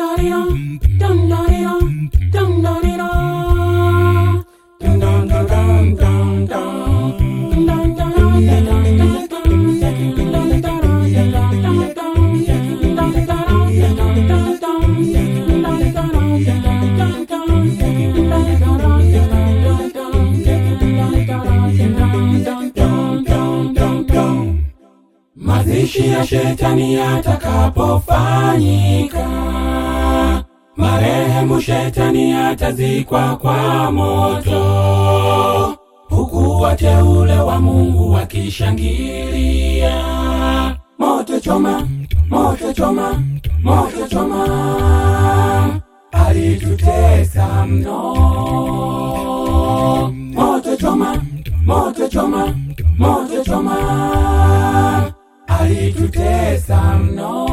Mazishi ya shetani yatakapofanyika, marehemu shetani atazikwa kwa moto, huku wateule wa Mungu wakishangilia. Moto choma, moto choma, moto choma, alitutesa mno. Moto choma, moto choma, moto choma, alitutesa mno.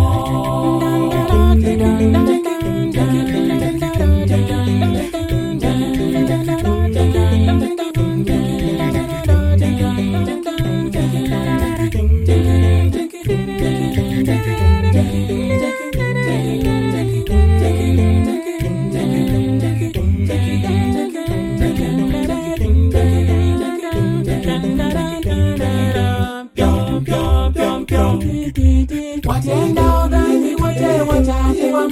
Watenda dhambi wote watapewa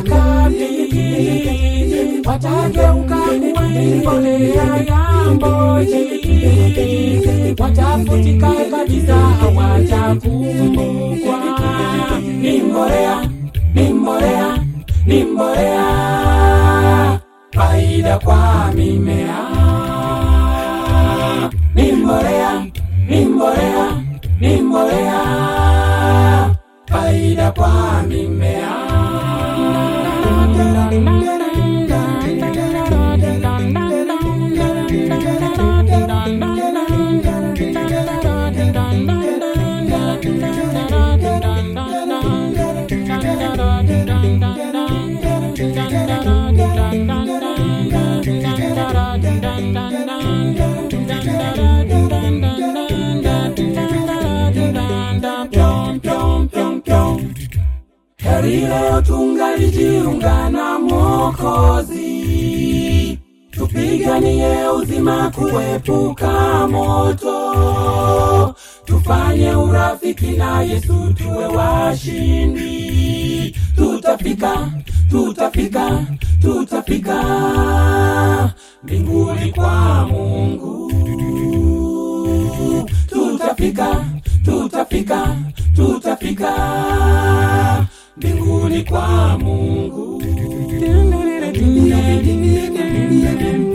makaburi, watageuka kuwa mbolea ya mboji, watafutika kabisa hawatakumbukwa. Ni mbolea, ni mbolea, ni mbolea, faida kwa mimea. Ni mbolea, ni mbolea, ni mbolea, faida kwa mimea. Heri leo tungalijiunga na Mwokozi, tupiganie uzima kuepuka moto, tufanye urafiki na Yesu tuwe washindi. Tutafika, tutafika, tutafika mbinguni kwa Mungu. Tutafika, tutafika, tutafika mbinguni kwa Mungu.